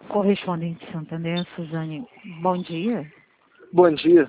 Correspondente Santander, Suzane, bom dia. Bom dia.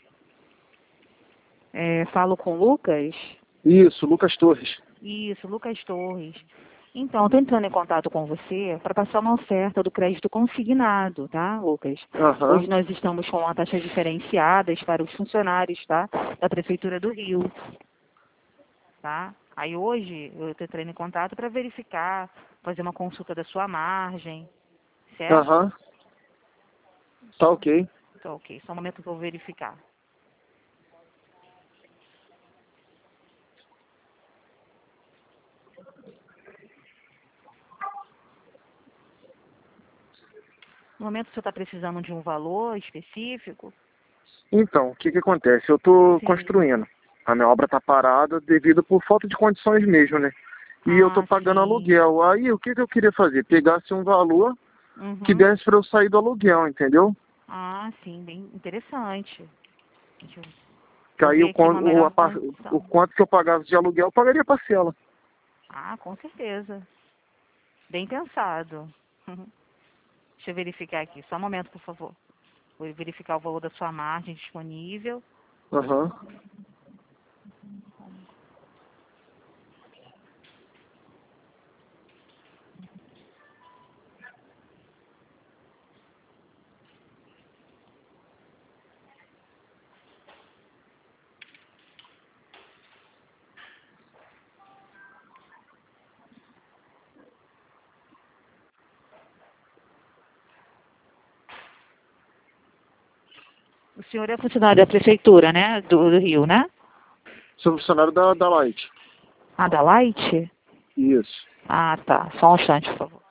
Falo com o Lucas? Isso, Lucas Torres. Isso, Lucas Torres. Então, estou entrando em contato com você para passar uma oferta do crédito consignado, tá, Lucas? Aham. Hoje nós estamos com uma taxa diferenciadas para os funcionários, tá, da Prefeitura do Rio, tá? Aí hoje eu estou entrando em contato para verificar, fazer uma consulta da sua margem, certo? Aham. Tá ok. Tá ok, só um momento que eu vou verificar. No momento o senhor está precisando de um valor específico? Então, o que que acontece? Eu tô Sim. construindo. A minha obra tá parada devido por falta de condições mesmo, né? E eu tô pagando Sim. aluguel. Aí, o que que eu queria fazer? Pegasse um valor que Uhum. desse pra eu sair do aluguel, entendeu? Sim, bem interessante. Deixa Que eu aí ver aqui uma melhor condição. o quanto que eu pagasse de aluguel, eu pagaria parcela. Com certeza. Bem pensado. Deixa eu verificar aqui. Só um momento, por favor. Vou verificar o valor da sua margem disponível. Aham. O senhor é funcionário da Prefeitura, né? Do Rio, né? Sou funcionário da Light. Da Light? Isso. Tá. Só um instante, por favor.